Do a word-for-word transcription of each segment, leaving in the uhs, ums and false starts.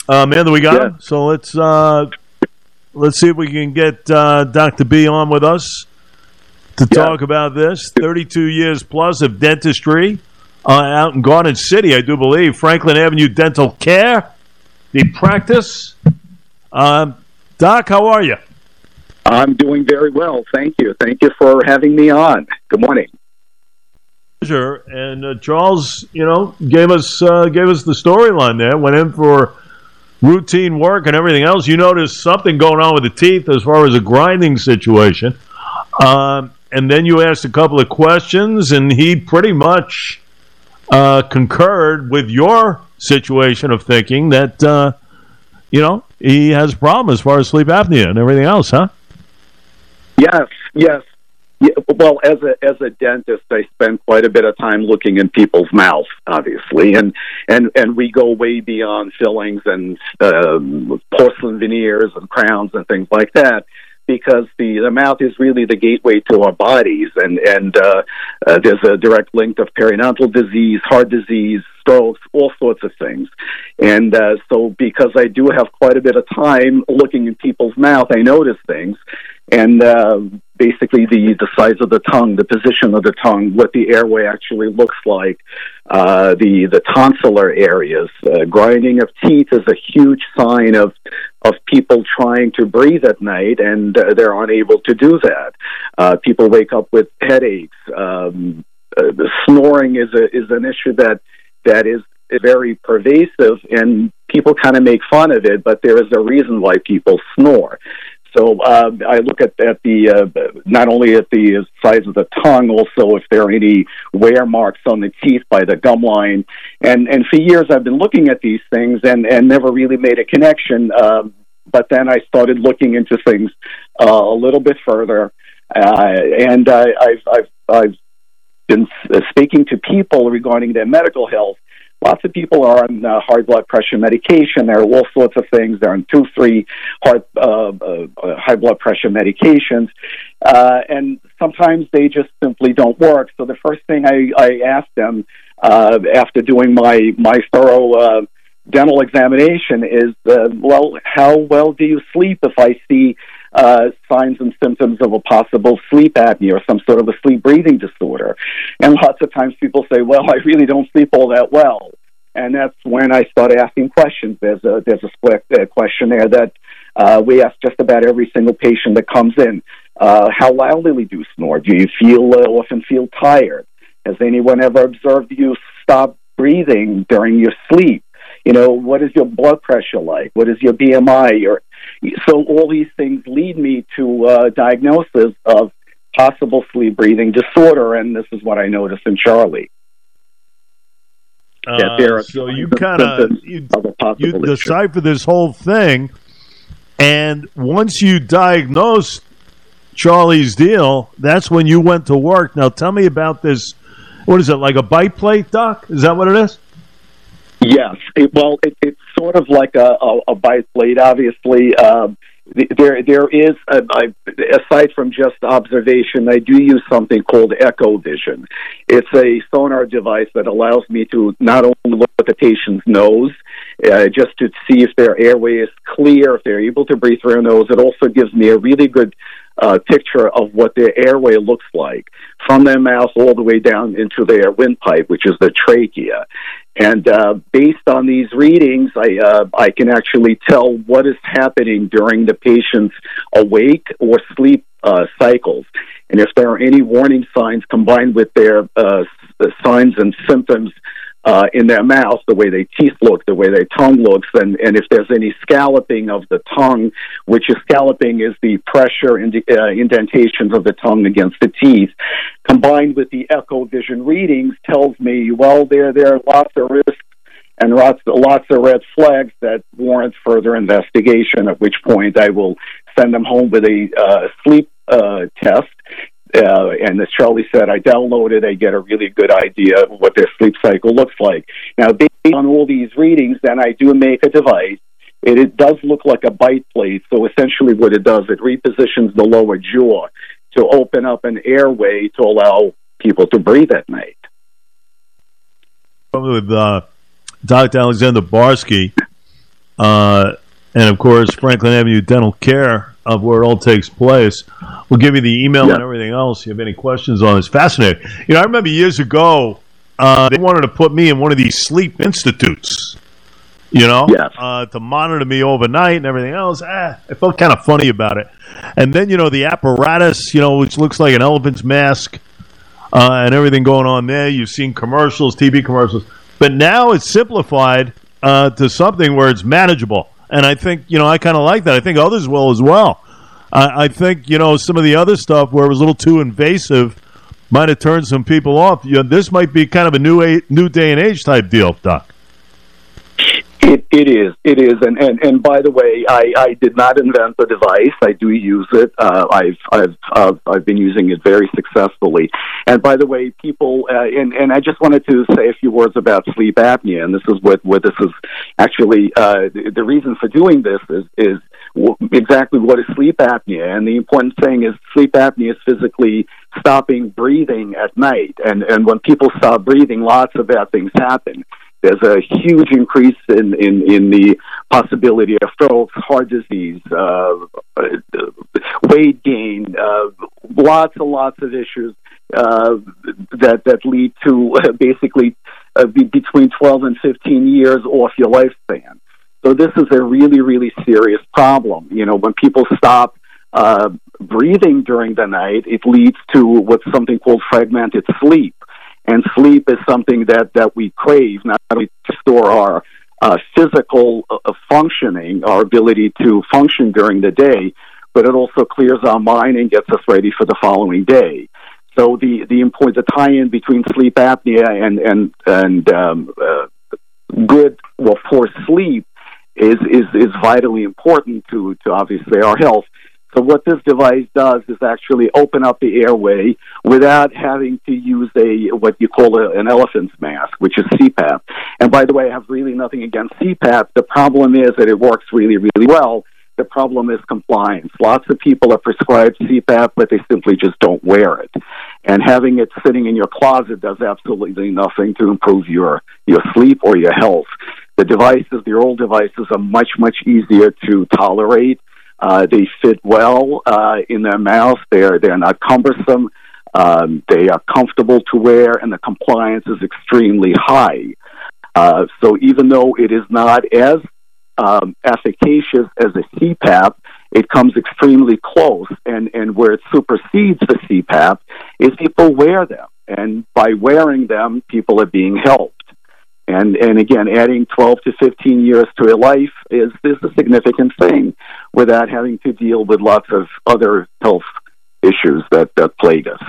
Uh, Amanda, we got Yeah. him. So let's uh, let's see if we can get uh, Doctor B on with us to Yeah. talk about this. thirty-two years plus of dentistry uh, out in Garden City, I do believe. Franklin Avenue Dental Care, the practice. Um, Doc, how are you? I'm doing very well. Thank you. Thank you for having me on. Good morning. Pleasure. And uh, Charles, you know, gave us uh, gave us the storyline there. Went in for routine work and everything else. You noticed something going on with the teeth as far as a grinding situation. Um, and then you asked a couple of questions, and he pretty much uh, concurred with your situation of thinking that, uh, you know, he has a problem as far as sleep apnea and everything else, huh? Yes, yes. Yeah, well, as a as a dentist, I spend quite a bit of time looking in people's mouths, obviously, and and, and we go way beyond fillings and um, porcelain veneers and crowns and things like that, because the, the mouth is really the gateway to our bodies, and and uh, uh, there's a direct link of periodontal disease, heart disease, strokes, all sorts of things. And uh, so because I do have quite a bit of time looking in people's mouth, I notice things. And uh, basically the, the size of the tongue, the position of the tongue, what the airway actually looks like, uh, the, the tonsillar areas. Uh, grinding of teeth is a huge sign of of people trying to breathe at night, and uh, they're unable to do that. Uh, people wake up with headaches. Um, uh, snoring is a, is an issue that that is very pervasive, and people kind of make fun of it, but there is a reason why people snore. So uh, I look at, at the uh, not only at the size of the tongue, also if there are any wear marks on the teeth by the gum line. And and for years I've been looking at these things and, and never really made a connection. Uh, but then I started looking into things uh, a little bit further, uh, and I, I've I've I've been speaking to people regarding their medical health. Lots of people are on uh, high blood pressure medication. There are all sorts of things. They're on two, three heart, uh, uh, high blood pressure medications. Uh, and sometimes they just simply don't work. So the first thing I, I ask them uh, after doing my, my thorough uh, dental examination is, uh, well, how well do you sleep if I see uh, signs and symptoms of a possible sleep apnea or some sort of a sleep breathing disorder? And lots of times people say, well, I really don't sleep all that well. And that's when I start asking questions. There's a, there's a split uh, questionnaire that uh, we ask just about every single patient that comes in. Uh, how loudly do you snore? Do you feel uh, often feel tired? Has anyone ever observed you stop breathing during your sleep? You know, what is your blood pressure like? What is your B M I? Your So all these things lead me to uh, diagnosis of possible sleep breathing disorder, and this is what I noticed in Charlie. Uh, there so you kind of you, you decipher this whole thing, and once you diagnosed Charlie's deal, that's when you went to work. Now tell me about this. What is it, like a bite plate, Doc? Is that what it is? Yes. It, well, it, it's sort of like a, a, a bite plate, obviously. Um, there, there is, a, I, aside from just observation, I do use something called Echo Vision. It's a sonar device that allows me to not only look at the patient's nose, uh, just to see if their airway is clear, if they're able to breathe through their nose. It also gives me a really good uh, picture of what their airway looks like from their mouth all the way down into their windpipe, which is the trachea. And uh, based on these readings, I uh, I can actually tell what is happening during the patient's awake or sleep uh, cycles. And if there are any warning signs combined with their uh, signs and symptoms uh, in their mouth, the way their teeth look, the way their tongue looks, and, and if there's any scalloping of the tongue, which is scalloping is the pressure and uh, indentations of the tongue against the teeth, combined with the Echo Vision readings, tells me, well, there there are lots of risks and lots, lots of red flags that warrant further investigation, at which point I will send them home with a uh, sleep uh, test. Uh, and as Charlie said, I download it, I get a really good idea of what their sleep cycle looks like. Now, based on all these readings, then I do make a device. It, it does look like a bite plate, so essentially what it does, it repositions the lower jaw to open up an airway to allow people to breathe at night. With uh, Doctor Alexander Barsky, uh, and of course Franklin Avenue Dental Care, of where it all takes place. We'll give you the email yeah. and everything else. If you have any questions on this, fascinating. You know, I remember years ago uh, they wanted to put me in one of these sleep institutes. You know, yes. uh, to monitor me overnight and everything else. Ah, I felt kind of funny about it. And then, you know, the apparatus, you know, which looks like an elephant's mask uh, and everything going on there. You've seen commercials, T V commercials. But now it's simplified uh, to something where it's manageable. And I think, you know, I kind of like that. I think others will as well. I, I think, you know, some of the other stuff where it was a little too invasive might have turned some people off. You know, this might be kind of a new, a- new day and age type deal, Doc. It, it is. It is. And, and, and by the way, I, I did not invent the device. I do use it. Uh, I've I've uh, I've been using it very successfully. And by the way, people, uh, and, and I just wanted to say a few words about sleep apnea. And this is what, what this is actually, uh, the, the reason for doing this is, is w- exactly what is sleep apnea. And the important thing is sleep apnea is physically stopping breathing at night. And, and when people stop breathing, lots of bad things happen. There's a huge increase in, in, in the possibility of strokes, heart disease, uh, weight gain, uh, lots and lots of issues uh, that that lead to uh, basically uh, be between twelve and fifteen years off your lifespan. So this is a really, really serious problem. You know, when people stop uh, breathing during the night, it leads to what's something called fragmented sleep. And sleep is something that, that we crave, not only to store our uh, physical uh, functioning, our ability to function during the day, but it also clears our mind and gets us ready for the following day. So the the important the tie-in between sleep apnea and and and um, uh, good, well, poor sleep is is is vitally important to to obviously our health. So what this device does is actually open up the airway without having to use a what you call a, an elephant's mask, which is C PAP. And by the way, I have really nothing against C PAP. The problem is that it works really, really well. The problem is compliance. Lots of people are prescribed C PAP, but they simply just don't wear it. And having it sitting in your closet does absolutely nothing to improve your, your sleep or your health. The devices, the old devices, are much, much easier to tolerate. Uh, they fit well uh, in their mouth. They're they're not cumbersome. Um, they are comfortable to wear, and the compliance is extremely high. Uh, so even though it is not as um, efficacious as a C PAP, it comes extremely close. And, and where it supersedes the C PAP is people wear them, and by wearing them, people are being helped. And and again, adding twelve to fifteen years to a life is, is a significant thing without having to deal with lots of other health issues that, that plague us.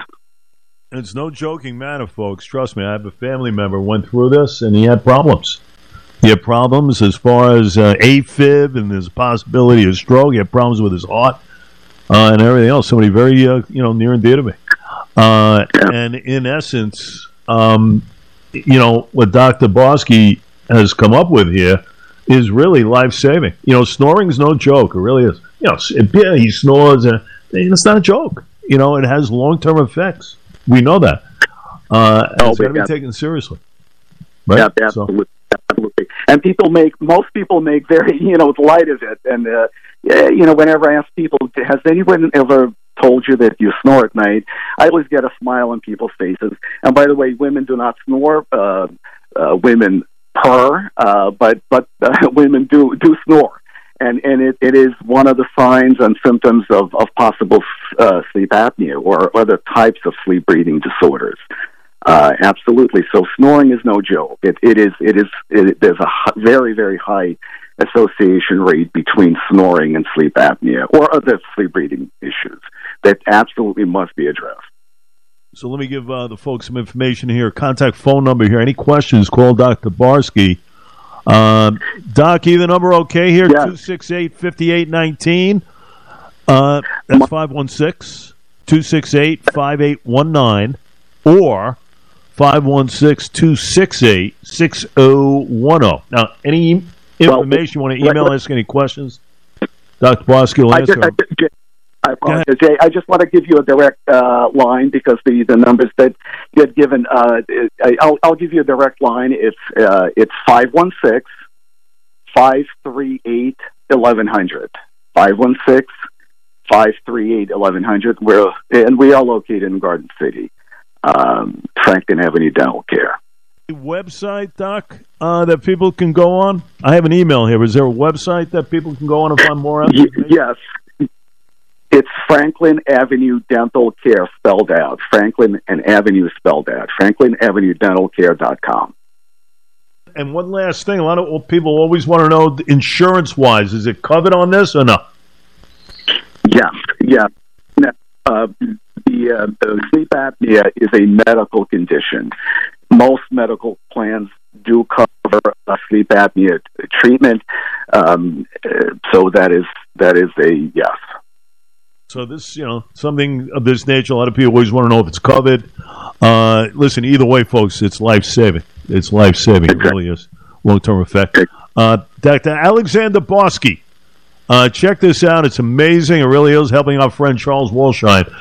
It's no joking matter, folks. Trust me, I have a family member who went through this, and he had problems. He had problems as far as uh, AFib, and there's a possibility of stroke. He had problems with his heart uh, and everything else. Somebody very uh, you know near and dear to me. Uh, and in essence... Um, you know, what Doctor Barsky has come up with here is really life-saving. You know, snoring's no joke. It really is. You know, it, he snores, and it's not a joke. You know, it has long-term effects. We know that. Uh, and oh, it's got to be yeah. taken seriously. Right? Yeah, absolutely. So. absolutely. And people make, most people make very, you know, light of it. And, uh, yeah, you know, whenever I ask people, has anyone ever told you that you snore at night, I always get a smile on people's faces. And by the way, women do not snore. Uh, uh, women purr, uh, but but uh, women do do snore, and and it, it is one of the signs and symptoms of of possible uh, sleep apnea or other types of sleep breathing disorders. Uh, absolutely. So snoring is no joke. It it is it is it, there's a h- very very high association rate between snoring and sleep apnea or other sleep breathing issues that absolutely must be addressed. So let me give uh, the folks some information here. Contact phone number here. Any questions, call Doctor Barsky. Uh, Doc, either number okay here, yes. two six eight, five eight one nine. Uh, that's five one six, two six eight, five eight one nine or five one six, two six eight, six zero one zero. Now, any information well, you want to email, let, ask any questions, Doctor Barsky will answer them. I apologize, Jay. I just want to give you a direct uh, line because the, the numbers that you had given, uh, I, I'll, I'll give you a direct line. It's uh, it's five one six, five three eight, eleven hundred. five one six, five three eight, eleven hundred. We're, and we are located in Garden City, um, Franklin Avenue Dental Care. Website, Doc, uh, that people can go on? I have an email here. Is there a website that people can go on and find more information? Y- yes. It's Franklin Avenue Dental Care spelled out. Franklin and Avenue spelled out. franklin avenue dental care dot com. And one last thing. A lot of people always want to know, insurance-wise, is it covered on this or no? Yes, yes. Uh, the uh, sleep apnea is a medical condition. Most medical plans do cover a sleep apnea treatment, um, so that is that is a yes. So this, you know, something of this nature, a lot of people always want to know if it's covered. Uh, listen, either way, folks, it's life-saving. It's life-saving. Exactly. It really is. Long-term effect. Uh, Doctor Alexander Barsky, uh, check this out. It's amazing. It really is, helping our friend Charles Wolshine.